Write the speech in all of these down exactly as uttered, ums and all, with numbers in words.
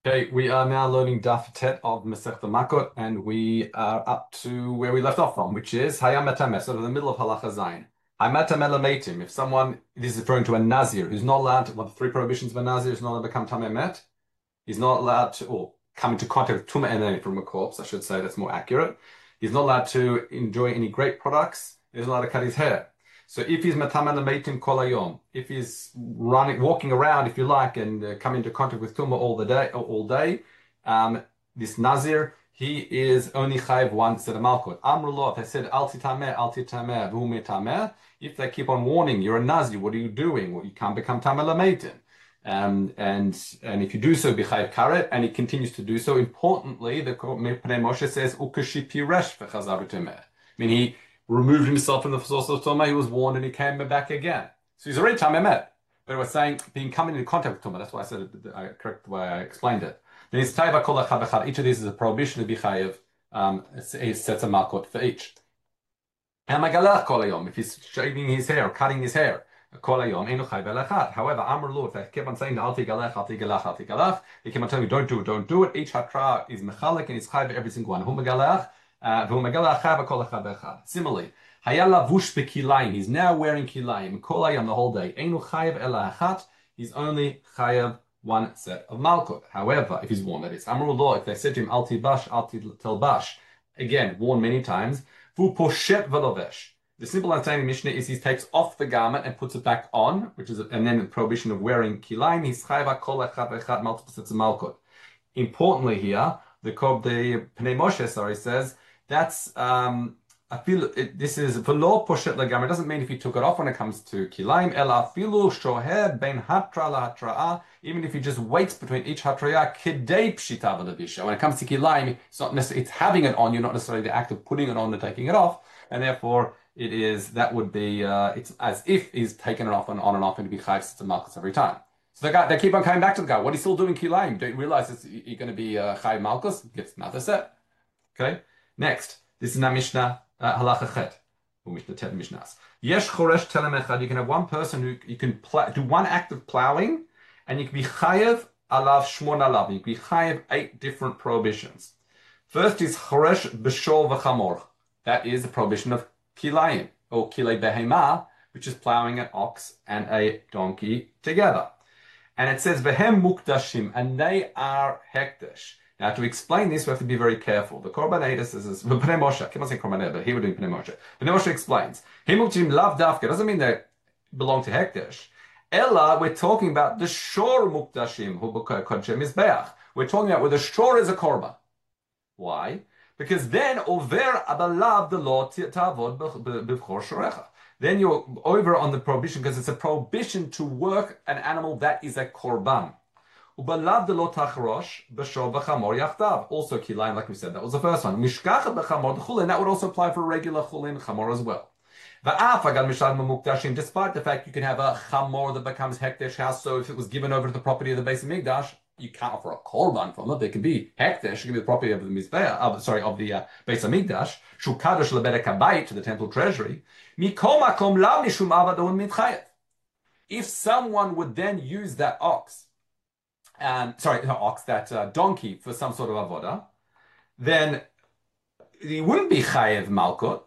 Okay, we are now learning Daf Tet of Masechta Makot, and we are up to where we left off from, which is Hayam Metameh, sort of the middle of Halacha Zayin. Hayam Metameh Lametim. If someone, this is referring to a Nazir who's not allowed to, one of the three prohibitions of a Nazir is not allowed to become Tameh Met. He's not allowed to, or come into contact with Tumah Enei from a corpse, I should say, that's more accurate. He's not allowed to enjoy any grape products. He's not allowed to cut his hair. So if he's Metameh Lameitim Kol Hayom, if he's running, walking around, if you like, and uh, come into contact with Tumah all the day, all day, um, this Nazir, he is only chayiv once at a malkut. Amrullah, if they said al titameh, al titameh, v'hu metameh, if they keep on warning, you're a Nazir, what are you doing? Well, you can't become tameh lameitim. Um, and and if you do so, b'chayiv karet, and he continues to do so. Importantly, the Pnei Moshe says ukashi piresh v'chazar b'temeh. I mean, he removed himself from the source of Tumah, he was warned, and he came back again. So he's already tameh met. But I was saying, being coming into contact with Tumah, that's why I said it, I correct the way I explained it. Then it's taiva kol echad b'chad. Each of these is a prohibition to be chayiv. Um, it sets a malkot for each. And magalach kol hayom, if he's shaving his hair, cutting his hair, kol hayom enu chayiv elachad. However, amr lu, if they keep on saying al tigalech, al tigalach, al tigalach, they keep on telling you don't do it, don't do it. Each hatra is mechalik and is chayiv every single one. Hu magalach, hu magalach chayiv kol echad b'chad. Similarly, hayal lavush bekilayim. He's now wearing kilayim. Kol hayom the whole day. Enu chayiv elachat. He's only chayiv one set of malkut. However, if he's worn, that is, Amrullah, if they said to him, Al tibash, al tilbash, again, worn many times, vu poshet velovesh. The simple understanding of Mishnah is he takes off the garment and puts it back on, which is, and then the prohibition of wearing kilayim, he's chayva kol echad echad, multiple sets of malkut. Importantly here, the the Pnei Moshe, sorry, says, that's, um, I feel it, this is velo poshet legam. It doesn't mean if he took it off when it comes to kilayim. Ela afilu shoher ben hatra lahatra'ah. Even if he just waits between each hatraya, kidei pshita v'levisha. When it comes to kilayim, it's not necessarily it's having it on. You're not necessarily the act of putting it on and taking it off, and therefore it is that would be uh, it's as if he's taken it off and on and off and to be chayv sets of malchus every time. So the guy, they keep on coming back to the guy. What are you still doing kilayim? Don't you realize it's, you're going to be uh, chayv malchus? Gets another set. Okay. Next, this is a Mishnah. Uh, halacha chet, or Mishnah Tet Mishnahs. Yesh choresh telem echad. You can have one person who you can pl- do one act of plowing, and you can be chayev alav shmon alav. You can be chayev eight different prohibitions. First is choresh b'shor v'chamor. That is the prohibition of kilayim or kilei behema, which is plowing an ox and a donkey together. And it says vehem mukdashim, and they are hekdesh. Now, to explain this, we have to be very careful. The Korban Eidos is Pnei Moshe. I keep saying Korban Eidos, but here we're doing Pnei Moshe. Pnei Moshe explains. Himuktim lav dafka doesn't mean they belong to Hekdesh. Ella, we're talking about the shor mukdashim hu b'kodshei mizbeach. We're talking about where the shor is a korban. Why? Because then over abalav the law ta'avod b'chor shorecha. Then you're over on the prohibition because it's a prohibition to work an animal that is a korban. Ubalav de lo tachrosh b'shor v'chamor yachtav. Also kilayim, like we said, that was the first one. Mishkachet b'chamor chulin, that would also apply for regular chulin chamor as well. Va'af agal mishal memukdashim, despite the fact you can have a chamor that becomes hekdesh house, so if it was given over to the property of the Beis Hamikdash, you can't offer a korban from it. They can be hekdesh, it can be the property of the mizbeah, uh, sorry, of the uh, Beis Hamikdash, shu kadosh lebedek habayit, to the temple treasury. Mikol makom la mishum avadon mitchayev. If someone would then use that ox, and sorry, not ox, that uh, donkey for some sort of avoda, then he wouldn't be chayev malkut.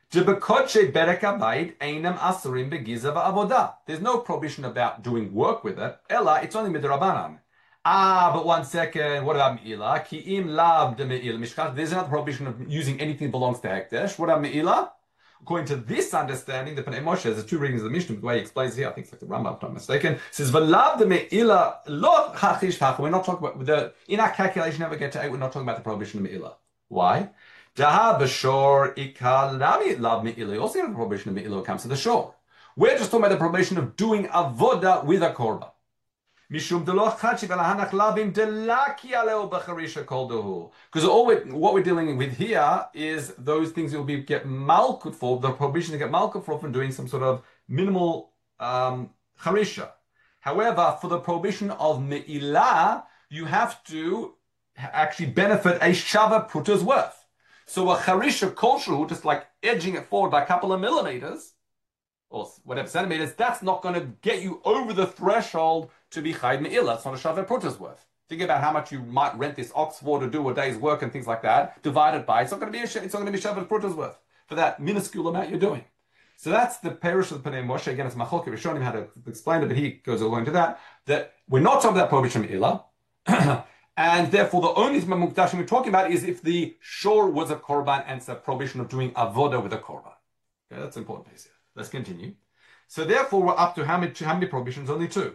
There's no prohibition about doing work with it. Ella, it's only midrabanan. Ah, but one second. What about me'ilah? Ki im lav de me'ilah mishkat. There's another prohibition of using anything that belongs to hekdesh. What about me'ilah? According to this understanding, the Pnei Moshe, there's two readings of the Mishnah, the way he explains here, I think it's like the Rambam, if I'm not mistaken, says, V'lav de me'ilah lo chachish v'chach. We're not talking about, the, in our calculation, never get to eight, we're not talking about the prohibition of me'ilah. Why? Daha b'shor ikalami lav me'ilah. You also have the prohibition of me'ilah comes to the shore. We're just talking about the prohibition of doing avoda with a korban. Mishum de lo chachi v'lahanach lavim delaki aleo b'charisha kol duhu. Because all we're, what we're dealing with here is those things that will be get malkut for, the prohibition to get malkut for from doing some sort of minimal um, charisha. However, for the prohibition of me'ilah, you have to actually benefit a shava puta's worth. So a charisha kosher, just like edging it forward by a couple of millimeters, or whatever centimeters, that's not going to get you over the threshold to be chayv me'ilah. It's not a shavet puta's worth. Think about how much you might rent this ox for to do a day's work and things like that. Divided by, it's not going to be a, it's not going to be Shabbat Prutas worth for that minuscule amount you're doing. So that's the parish of the Pnei Moshe. Again, it's Machlokes Rishonim how to explain it, but he goes all into that. That we're not talking about prohibition ilah, and therefore the only mukdashim we're talking about is if the shore was a korban and it's a prohibition of doing avoda with a korban. Okay, that's an important piece here. Let's continue. So therefore we're up to how many how many prohibitions? Only two.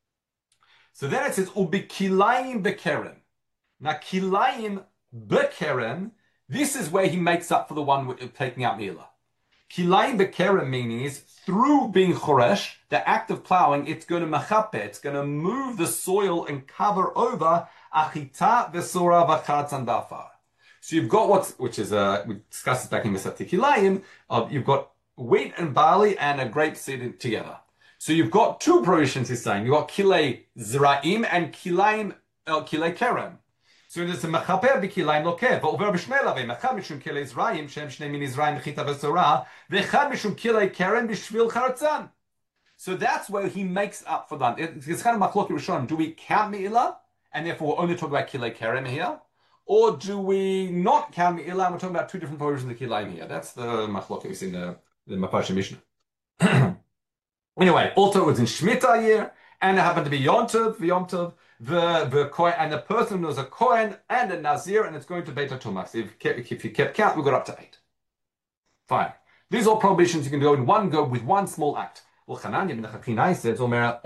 So then it says ubikilayim bekeren. Now kilayim bekeren. This is where he makes up for the one with taking out milah. Kilayim bekeren meaning is through being choresh, the act of plowing, it's going to machape, it's going to move the soil and cover over achita vesora v'chatzan b'afar. So you've got what's, which is, uh, we discussed this back in Mesati Kilayim, uh, you've got wheat and barley and a grape seed together. So you've got two prohibitions he's saying. You've got kilei zra'im and kilayim, uh, kilei keren. So there's a mechaper b'kilayim lokeh, v'over b'shnei lavei, mechad mishum kilei zra'im, shem shnei min zra'im v'chita v'sorah, v'chad mishum kilei keren b'shvil charatzan. So that's where he makes up for that. It's kind of machlokes rishonim. Do we count me'ilah, and therefore we're only talking about kilei keren here? Or do we not count me'ilah, and we're talking about two different prohibitions of the kilayim here? That's the machlokes in the, the Maparsha Mishnah. Anyway, also it was in Shemitah year, and it happened to be Yom Tov, Yom Tov, the the Kohen, and the person was a Kohen and a Nazir, and it's going to Beit HaTumah. So if, if you kept count, we got up to eight. Fine. These are prohibitions you can go in one go with one small act. Well, Chananya ben Chachinai says,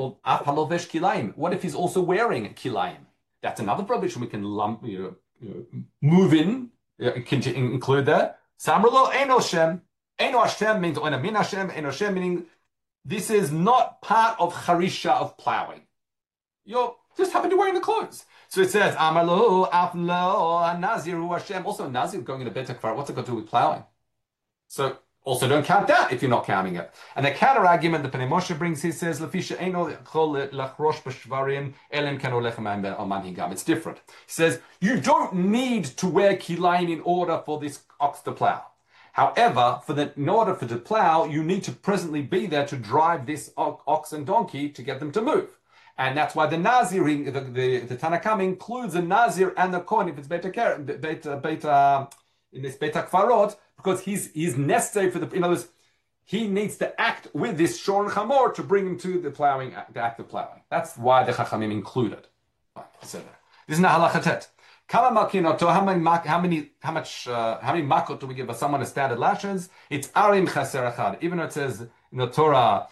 what if he's also wearing kilayim? That's another prohibition we can lump, you know, you know move in, uh, include that. Samrlo Eino Shem. Eino Hashem means Oina Min Hashem. Eino Hashem meaning this is not part of charisha of plowing. You just happen to be wearing the clothes. So it says, Amalu, Aflo, Nazir, Hashem. Also, Nazir going in a better kfar. What's it got to do with plowing? So also don't count that if you're not counting it. And the counter argument the Pnei Moshe brings, he says, Lafisha Eino Chol Lachrosh B'Shvarim Elim Kano Lechem Alman Higam. It's different. He says, you don't need to wear kilayim in order for this ox to plow. However, for the, in order for to plow, you need to presently be there to drive this ox and donkey to get them to move. And that's why the Nazir, the, the, the Tanakam includes the Nazir and the Kohen if it's Beit Beit Beit in this Beit Kfarot, because he's he's necessary for the, in other words, he needs to act with this Shor and Chamor to bring him to the plowing, the act of plowing. That's why the Chachamim included. This is Halacha Tet. How many, how many, how much, uh, how many makot do we give someone as standard lashes? It's arim chaser achad. Even though it says in the Torah,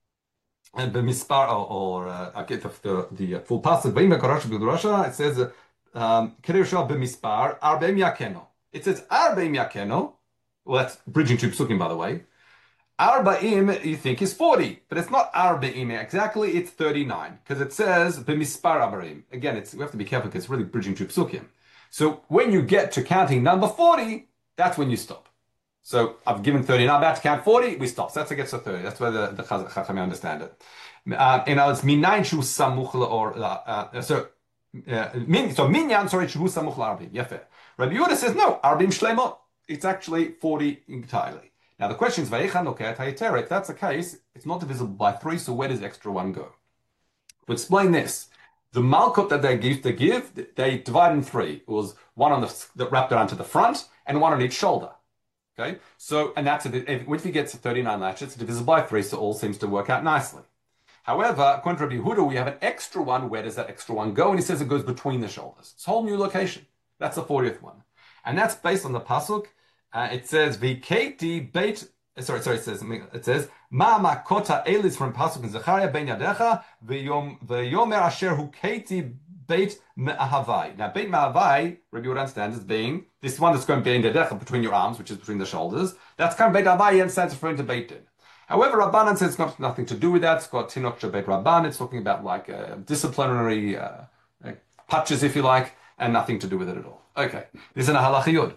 and b'mispar, or, or uh, I get the, the, the full pasuk, it says, um, b'mispar, arbeim yakeno. It says arbeim yakeno. Well, that's bridging two psukim, by the way. Arbaim, you think, is forty, but it's not arbaim exactly, it's thirty-nine, because it says b'mispar arbaim. Again, it's, we have to be careful because it's really bridging two psukim. So when you get to counting number forty, that's when you stop. So I've given thirty-nine, I'm about to count forty, we stop. So that's what gets to thirty. That's where the, the Chachamim understand it. Uh, you know, it's minayin shu samuch or, uh, uh, so, uh, min, so minyan, sorry, shu samuch la'arbim. Yefeh. Rabbi Yehuda says, no, arbim shlemot. It's actually forty entirely. Now the question is, if that's the case, it's not divisible by three, so where does extra one go? To explain this, the malkut that they give, they give, they divide in three. It was one on the that wrapped around to the front, and one on each shoulder. Okay, so and that's a, if he gets thirty-nine lashes, it's divisible by three, so all seems to work out nicely. However, according to Rabbi Yehuda, we have an extra one. Where does that extra one go? And he says it goes between the shoulders. It's a whole new location. That's the fortieth one, and that's based on the pasuk. Uh, it says V'keti beit. Sorry, sorry. It says it says Ma makota elis from pasuk in Zechariah ben yadecha v'yom v'yomer asher hu keti beit me'ahavai. Now beit me'ahavai, Rabbi Yehuda understands as being this one that's going ben yadecha between your arms, which is between the shoulders. That's kind of beit me'ahavai. He understands referring to beit din. However, Rabbanan says it's got nothing to do with that. It's got tinok shebeit rabban. It's talking about like uh, disciplinary uh, uh, patches, if you like, and nothing to do with it at all. Okay, this is a halacha yud.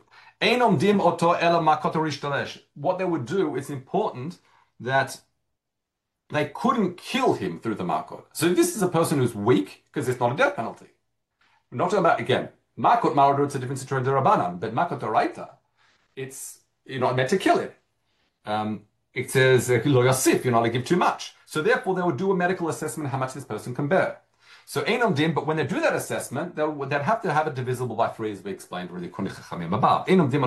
What they would do, it's important that they couldn't kill him through the makot. So if this is a person who's weak, because it's not a death penalty. We're not talking about, again, makot maradut, it's a different situation to Rabbanan, but makot oraita, it's, you're not meant to kill him. Um, it says, lo yasif, you're not to give too much. So therefore, they would do a medical assessment how much this person can bear. So Einom Din, but when they do that assessment, they'll, they'd have to have it divisible by three, as we explained really. Einom Din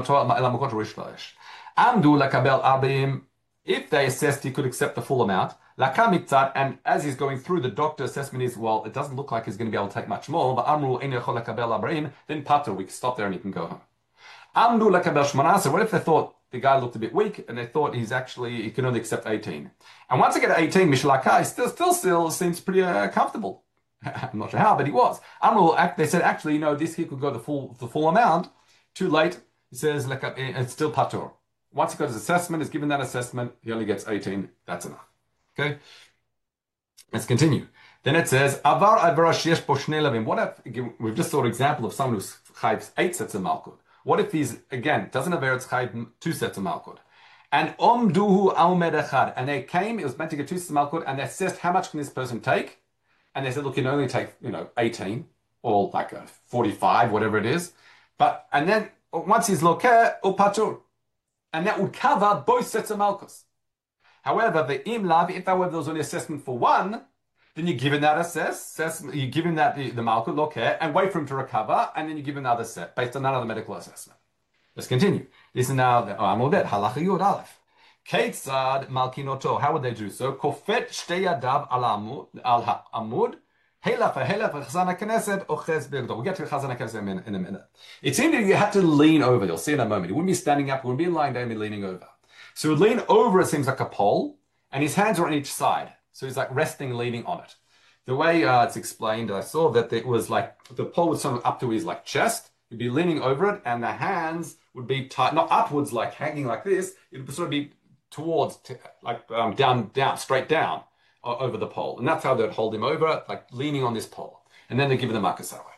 Amdu lakabel arbim. If they assessed he could accept the full amount, lakamitzat, and as he's going through, the doctor assessment is, well, it doesn't look like he's going to be able to take much more, but amru ein yachol lakabel arbim, then pater, we can stop there and he can go home. Amdu lakabel shmanasa, what if they thought the guy looked a bit weak and they thought he's actually, he can only accept eighteen. And once they get to eighteen, Mishlakai still, still, still seems pretty uh, comfortable. I'm not sure how, but he was. Amru, they said, actually, you know, this he could go the full, the full amount. Too late. He says, it's still pater. Once he got his assessment, is given that assessment, he only gets eighteen. That's enough. Okay? Let's continue. Then it says, Avar avara sheyesh bo shnei lavim. What if, we've just saw an example of someone who's chayv eight sets of malkut. What if he's, again, doesn't have Eretz chayv two sets of malkut? And omduhu almed echad. And they came, it was meant to get two sets of malkut, and they assessed how much can this person take? And they said, look, you can only take, you know, eighteen, or like a forty-five, whatever it is. But, and then, once he's lokeh, upatur. And that would cover both sets of malchus. However, the im lav, if however there was only assessment for one, then you give him that assess, assess you give him that the, the malchus, look here, and wait for him to recover, and then you give him another set based on another medical assessment. Let's continue. This is now the Amud halacha yud aleph. Keitzad malkinoto. How would they do so? Kofet shtei yadav al amud al amud. We'll get to Chazan HaKnesset in a minute. It seemed that you had to lean over. You'll see in a moment. He wouldn't be standing up. He wouldn't be lying down. He'd be leaning over. So he would lean over, it seems like a pole, and his hands are on each side. So he's like resting, leaning on it. The way uh, it's explained, I saw that it was like the pole was sort of up to his like chest. He'd be leaning over it, and the hands would be tight, not upwards, like hanging like this. It would sort of be towards, like um, down, down, straight down over the pole. And that's how they'd hold him over, like leaning on this pole. And then they give him the makas that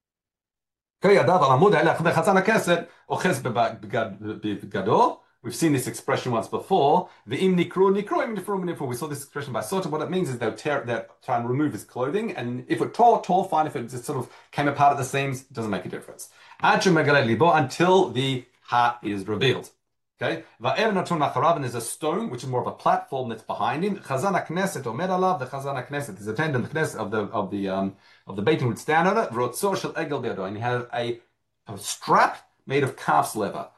way. We've seen this expression once before. We saw this expression by Sota. What it means is they'll tear, they'll try and remove his clothing. And if it tore, tore, fine. If it just sort of came apart at the seams, it doesn't make a difference. Until the heart is revealed. Okay, and there's a stone which is more of a platform that's behind him. Chazan HaKnesset or Medalav, the Chazan HaKnesset, his attendant of the of the um of the Beit Din would stand on it. And he had a, a strap made of calf's leather.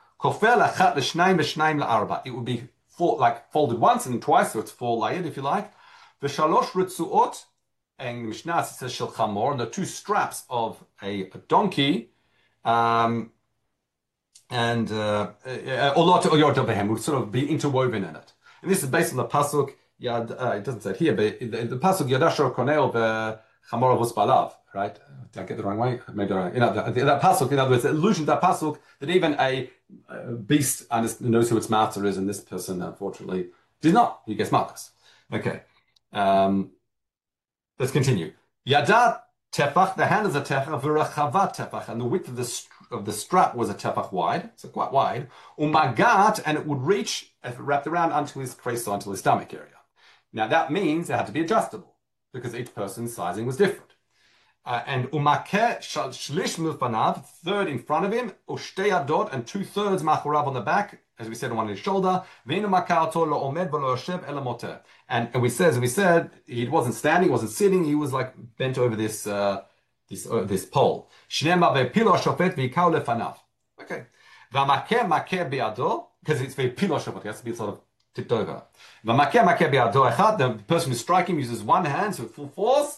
It would be four, like folded once and twice, so it's four layered if you like. The shalosh ritzuot, and the Mishnah says shel chamor, and the two straps of a, a donkey. Um, and uh, olot oyot of him would sort of be interwoven in it. And this is based on the pasuk. Yad, uh, it doesn't say it here, but the, the pasuk Yadashor Koneo v'Chamor Vuspalav. Right? Did I get the wrong way? Maybe wrong. You know, that, that pasuk. In other words, the allusion to that pasuk that even a, a beast knows who its master is, and this person, unfortunately, did not. He gets Malchus. Okay. Um, let's continue. Yadat tefach. The hand is a tefach. V'rachavat tefach, and the width of the of the strap was a tefach wide, so quite wide. Umagat, and it would reach, if it wrapped around, until his crease, until his stomach area. Now that means it had to be adjustable because each person's sizing was different. Uh, and umakeh shlish milfanav, third in front of him, ushtei adot, and two thirds machorav on the back, as we said, on one on his shoulder. And, and we said, as we said, he wasn't standing, he wasn't sitting, he was like bent over this. Uh, This, uh, this pole. Okay. Because it's very pilo shofet, it has to be sort of tipped over. The person who's striking uses one hand, so full force.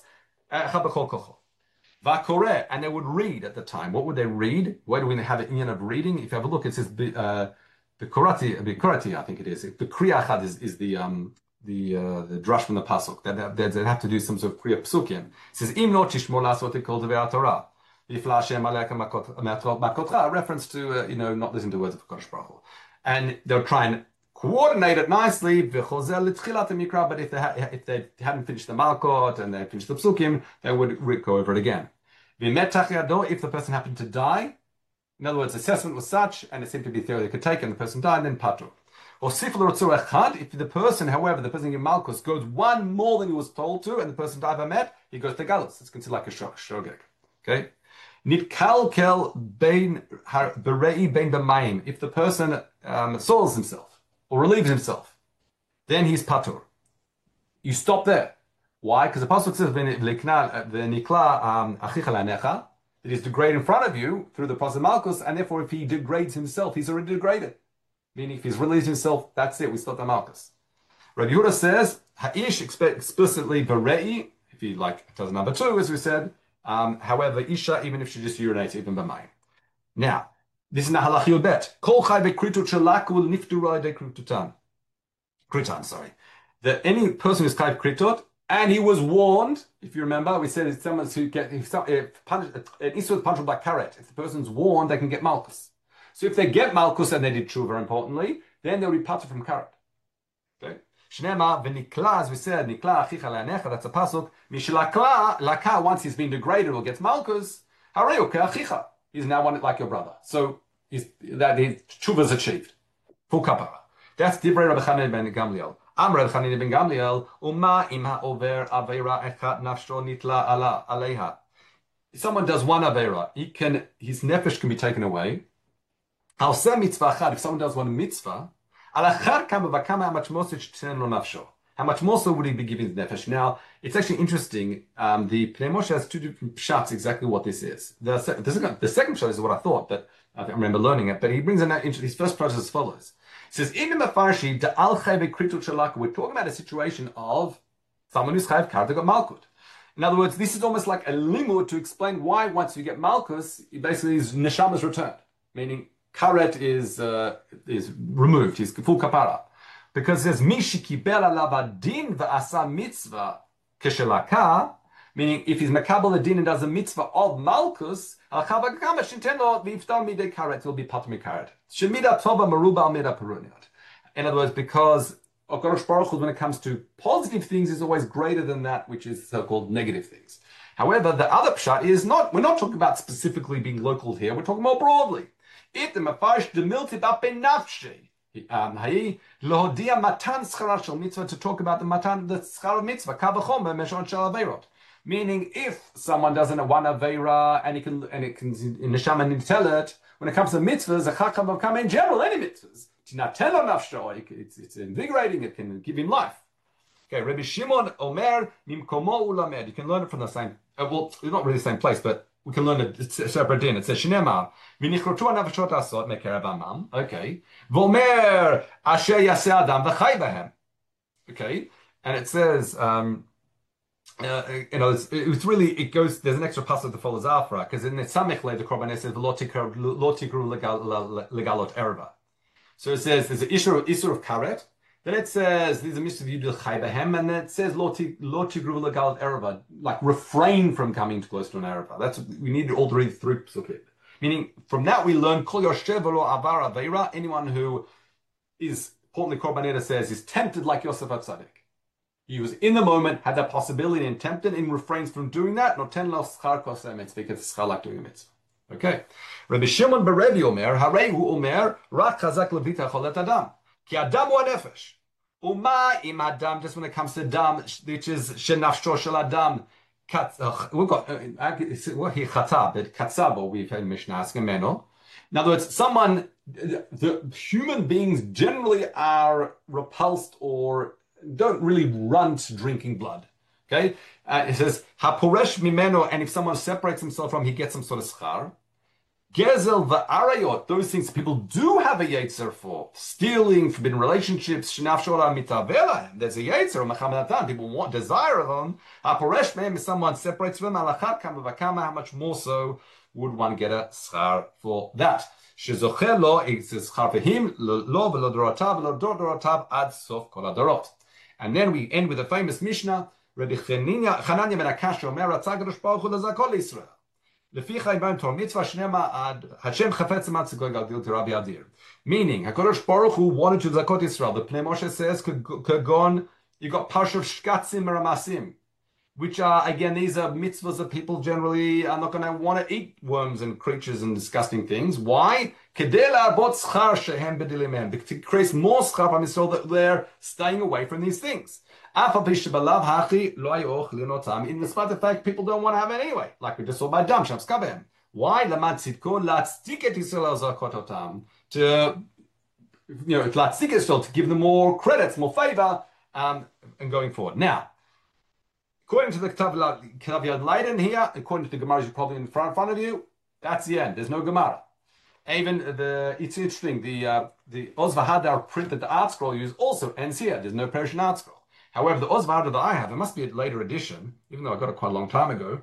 And they would read at the time. What would they read? Where do we have an union of reading? If you have a look, it says uh, the Korati, Korati, I think it is. The Kriyachad is, is the um, the uh, the drush from the pasuk that they, they have to do some sort of kriya psukim. It says im lo tishmor lasot kol devei Torah v'ifla Hashem aleichem makotra, a reference to uh, you know not listening to words of Kodesh Baruch Hu. And they'll try and coordinate it nicely. V'chozel l'tchilat mikra, but if they ha- if they hadn't finished the malkot and they finished the psukim, they would go over it again. V'metach yado, if the person happened to die, in other words, the assessment was such and it seemed to be theory they could take, and the person died, then patu. Or sifl echad, if the person, however, the person in Malchus goes one more than he was told to, and the person died by met, he goes to galus. It's considered like a shogeg. Okay? Nitkalkel bein berei bein b'mayim. If the person um, soils himself or relieves himself, then he's patur. You stop there. Why? Because the pasuk says "V'nikla um, achicha lanecha," that he's degraded in front of you through the process of malchus, and therefore, if he degrades himself, he's already degraded. Meaning, if he's released himself, that's it. We stop the malchus. Rabbi Yehuda says ha'ish explicitly berei. If he like does number two, as we said. Um, however, isha, even if she just urinates, even b'mayim. Now, this is Nahalach Yudbet. Kol chai bekritut shelakul niftura dekrututan. Kritan, sorry. That any person who's chai kritot, and he was warned, if you remember, we said it's someone who get if, some, if punish, an issue with punishable by karet. If the person's warned, they can get malchus. So if they get malchus and they did tshuva, importantly, then they'll be parted from karet. Okay. Shnema v'nikla, as we said, nikla achicha le'anecha. That's a pasuk. Mishilakla laka. Once he's been degraded or gets malchus, hareu ke'achicha. He's now one like your brother. So he's, that his tshuva is achieved. Full kapara. That's divrei Rabbi Chanina ben Gamliel. Am Rabbi Chanina ben Gamliel. Uma im ha'over aveira echat nafsho nitla ala aleha. If someone does one aveira, he can his nefesh can be taken away. Halseh mitzvah achad. If someone does one mitzvah, alachar kama v'kama, how much more so lo nafsho? How much more so would he be giving his nefesh? Now, it's actually interesting. Um, the Pnei Moshe has two different pshat exactly what this is. The, the, second, the second pshat is what I thought, but I remember learning it. But he brings in that into his first pshat as follows. He says, "In the Mefarshi, the al chayve kritut shalaka." We're talking about a situation of someone who's chayv karta got malkut. In other words, this is almost like a limud to explain why once you get malchus, basically his neshama is returned, meaning karet is uh, is removed. He's full kapara. Because there's mishiki bel alav din v'asa mitzvah keshelaka, meaning if he's makabel a din and does a mitzvah of malchus, al chavagama shintendo v'iftar midei karet will be pat mikaret. Shemida tova maruba al mida peruniot. In other words, because Hakadosh Baruch Hu, when it comes to positive things, is always greater than that which is so-called negative things. However, the other pshat is not. We're not talking about specifically being local here. We're talking more broadly. If the mafash demilti bapen nafshi. Um, matan schara mitzvah, to talk about the matan the schara mitzvah kavachom meshon shel averot. Meaning, if someone does a one avera and it can and it can in neshama and tell it, when it comes to mitzvahs, a chakam come in general any mitzvahs. Tinatelo nafsho, it's it's invigorating. It can give him life. Okay, Rabbi Shimon Omer mimkomo ulamed. You can learn it from the same. Uh, well, it's not really the same place, but we can learn it. It's a separate din. It says Shneimar v'nichrotu anavashot asot mekerav amam. Okay, v'omer asher yaseh adam v'chay b'hem. Okay, and it says, um, uh, you know, it's, it's really it goes. There's an extra passage that follows after because in the samich le the korban says lo tikru legalot erva. So it says there's an issue issue of karet. Then it says there's a mitzvah yudil chay b'hem, and then it says lo tigru legal erva, like refrain from coming too close to an erva. That's we need all to read through psukim. Meaning from that we learn kol yoshev lo avar aveira. Anyone who is importantly korban says is tempted like Yosef HaTzadik. He was in the moment, had that possibility, and tempted, and refrains from doing that. Noten lo schar kosem mitzvah, because schar like doing a mitzvah. Okay, Rabbi Shimon Berevi Omer Harehu Omer Rak Chazak Levita Cholet Adam. Ki Adam wa nefesh. Uma im Adam, just when it comes to Adam, which is Shenafsho Shel Adam. We've got what he Chatab, but Katzabo, we've had Mishnah ask Meno. In other words, someone, the human beings generally are repulsed or don't really run to drinking blood. Okay, uh, it says Haporesh Mimeno, and if someone separates himself from, he gets some sort of schar. Gezel va'arayot, those things people do have a yetzer for. Stealing, forbidden relationships, shenaf shora mitavela. There's a yetzer, machamadatan. People want, desire of them. Haporesh mehem, if someone separates from them, alachat kama v'kama, how much more so would one get a schar for that? Shezocher lo, it's a schar for him, lo v'lo dorotav, lo dorotav, ad sof kol adorot. And then we end with a famous Mishnah, Rabbi Chananya ben Akash Omer, Ratzah Kadosh Baruch Hu lezakol Yisrael. Meaning, HaKadosh Baruch Hu wanted to zakot Israel. The Pnei Moshe says, Kagon, you got Parsha of Shkatzim Ramasim, which are, again, these are mitzvahs that people generally are not going to want to eat worms and creatures and disgusting things. Why? To create more schar from Israel that they're staying away from these things. In despite the fact people don't want to have it anyway, like we just saw by Dam Shams Kabem. Why? To, you know, to give them more credits, more favor, um, and going forward. Now, According to the Ktav Yad Leiden here, according to the Gemara you're probably in front, in front of you, that's the end. There's no Gemara. Even the it's interesting. The uh, the Ozvahadar print that the art scroll use also ends here. There's no Persian art scroll. However, the Ozvahadar that I have, it must be a later edition, even though I got it quite a long time ago.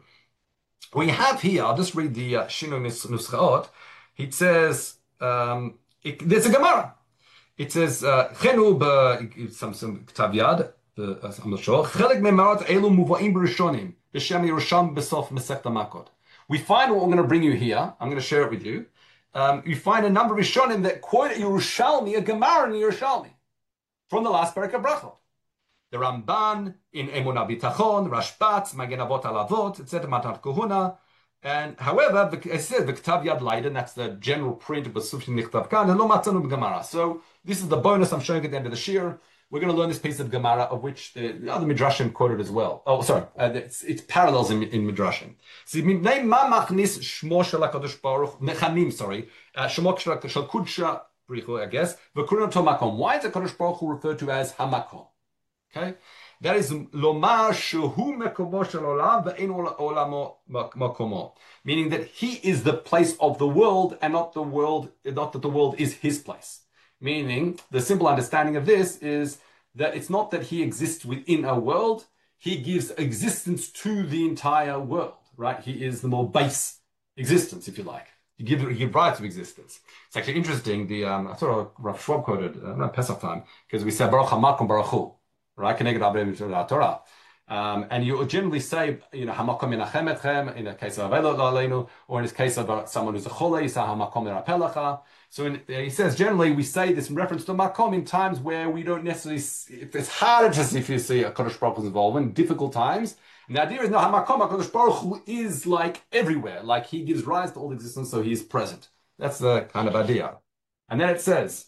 We have here. I'll just read the uh, Shinu Nuschaot. It says um, it, there's a Gemara. It says Chenu uh, some some Ktav Yad. I'm not sure. Chelik me'marat elu muvaim b'rishonim b'shem Yerusham b'sof Masechta Makot. We find what I'm going to bring you here. I'm going to share it with you. Um, you find a number of Rishonim that quote Yerushalmi, a Gemara in Yerushalmi, from the last Perek of Brachot. The Ramban in Emunah Bitachon, Rashbat, Magen Avot Alavot, et cetera, Matat Kohuna. And however, it says the Ktav Yad Leiden, that's the general print of Basufin Nichtav Kan, and Lo Matzanu B'Gemara. So this is the bonus I'm showing at the end of the shir. We're going to learn this piece of Gemara, of which the, the other Midrashim quoted as well. Oh, sorry, uh, it's, it's parallels in, in Midrashim. So, name ma machnis shmo shel HaKadosh Baruch mechanim, sorry, shmo shel kudsha brichu, I guess. V'kurim to makom. Why is the Kadosh Baruch Hu referred to as hamakom? Okay, that is lomar shehu mekomo shel olam ve'en olamo makomo, meaning that he is the place of the world and not the world, not that the world is his place. Meaning, the simple understanding of this is that it's not that he exists within a world, he gives existence to the entire world, right? He is the more base existence, if you like. He gives he gives rise to existence. It's actually interesting, the um, I thought Rav Schwab quoted, uh, not Pesach time, because we said, Baruch HaMakom Baruch Hu, right? Keneged Avrei Torah. Um, and you generally say, you know, Hamakom Yenachem Etchem, in the case of Avelot Aleinu, or in this case of someone who's a Chole, you say Hamakom Yerapelecha. So in, he says, generally, we say this in reference to Makom in times where we don't necessarily, it's harder to see if you see a Kodesh Baruch Hu's involvement, difficult times. And the idea is, no, HaMakom, HaKadosh Baruch Hu is like everywhere, like he gives rise to all existence, so he is present. That's the kind of idea. And then it says,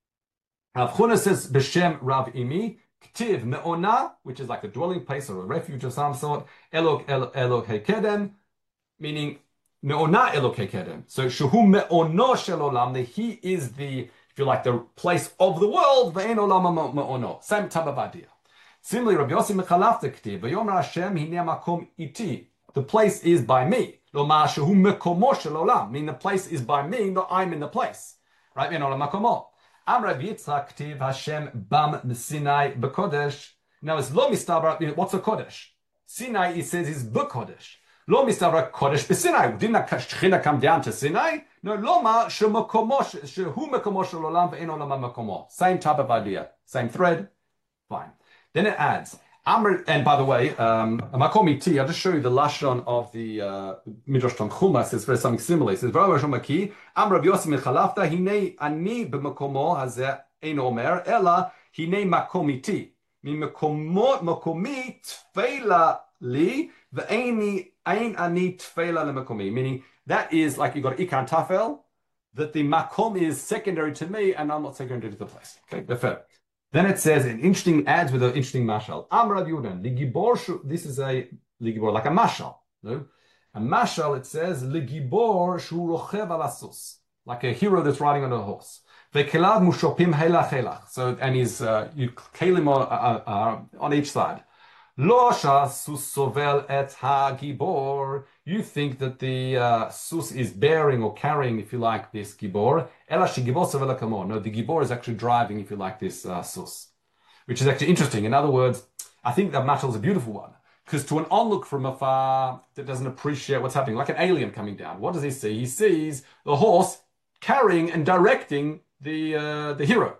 Rav Chuna says, B'Shem Rav Imi, Ktiv Me'ona, which is like a dwelling place or a refuge of some sort, Elok Elok Hekedem, meaning Me'ona Elokei Kedem. So Shehu Me'ono Shel Olam, that he is the, if you like, the place of the world, Ve'en Olam Me'ono. Same type of idea. Similarly, Rabbi Yossi Mechalafta K'tiv, V'yomer Hashem Hinei Makom Iti. The place is by me. Lomar Shehu Mekomo Shel Olam, meaning the place is by me, not I'm in the place. Right? Ve'en Olam Makomo. Am Rav Yitzchak K'tiv Hashem Bam Sinai B'Kodesh. Now it's Lo Mistabar, what's a Kodesh? Sinai, it says, is B'Kodesh. Lo mistavra kodesh b'Sinai. Didn't Shechina come down to Sinai? No, loma shemekomo shehu mekomo shel olam ve'en olam mekomo. Same type of idea, same thread. Fine. Then it adds Amr. And by the way, um, makom iti. I'll just show you the lashon of the uh, Midrash Tanchuma. It says very something similar. It says v'ro maki Amr Rav Yossi Mechalafta hinei ani b'mekomo hazeh ein omer ela hinei makom iti. Mi mekomo mekomi tfeila li ve'eni. Ain ani tfeila lemakomi, meaning that is like you got ikan tafel, that the makom is secondary to me and I'm not secondary to the place. Okay, the fair. Then it says an interesting adds with an interesting mashal. Amrav Yudan ligibor. This is a ligibor like a mashal. No, a mashal. It says ligibor shu rochev alasus, like a hero that's riding on a horse. Ve'kelav mushopim helach helach. So and he's uh, you kelim on, uh, uh, on each side. Lo sus sovel et ha-gibor. You think that the uh, sus is bearing or carrying, if you like, this gibor. Ela she-gibor sovel kamo. No, the gibor is actually driving, if you like, this uh, sus. Which is actually interesting. In other words, I think that mashal is a beautiful one. Because to an onlook from afar that doesn't appreciate what's happening, like an alien coming down, what does he see? He sees the horse carrying and directing the uh, the hero.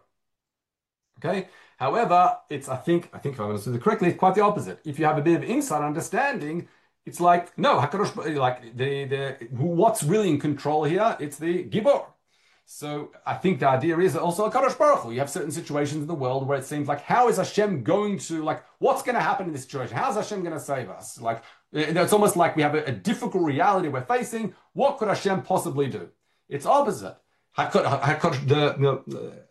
Okay? However, it's, I think, I think if I understood it correctly, it's quite the opposite. If you have a bit of inside understanding, it's like, no, HaKadosh, like, the, the, what's really in control here? It's the Gibor. So I think the idea is also HaKadosh Baruch Hu. You have certain situations in the world where it seems like, how is Hashem going to, like, what's going to happen in this situation? How's Hashem going to save us? Like, it's almost like we have a, a difficult reality we're facing. What could Hashem possibly do? It's opposite. HaKadosh Baruch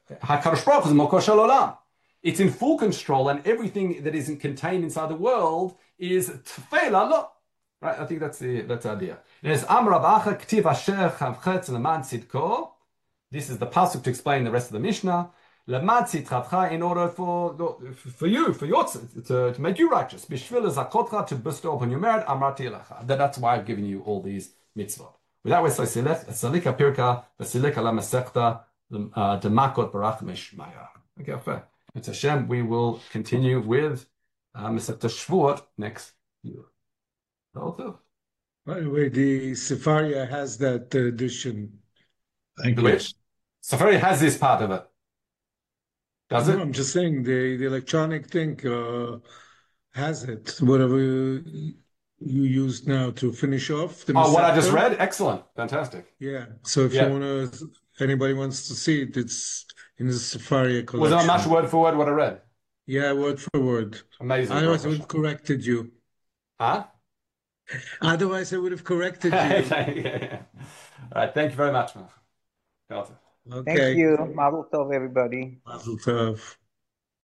Hu is Moko Shel Olam. It's in full control, and everything that isn't contained inside the world is tefela lo. Right? I think that's the that's the idea. There's Amar Abacha Ktiv Asher Chavchetz Leman Tzidko. This is the pasuk to explain the rest of the Mishnah. למען צדקתך, in order for for you, for your to, to make you righteous. בשביל לזכותך, to bestow upon you merit, אמרתי לך. That, that's why I've given you all these mitzvot. Without way, so סליק הפרקה וסליק על המסכתא דמכות ברach mishmaya. Okay, fair. It's Hashem. We will continue with uh, Masechta Shvuot next year. By the way, the Sefaria has that edition. Thank The you. which? Safari has this part of it. Does No, it? I'm just saying the, the electronic thing uh, has it. Whatever you used now to finish off the Oh, what I just Masechta. read? Excellent. Fantastic. Yeah. So if Yeah. you want to, anybody wants to see it, it's in the Sefaria Was collection. it much word for word what I read? Yeah, word for word. Amazing. Otherwise, I would Baruch have corrected you. Huh? Otherwise, I would have corrected you. Okay, yeah, yeah. All right. Thank you very much, man. Okay. Thank you. Mazel tov, everybody. Mazel tov.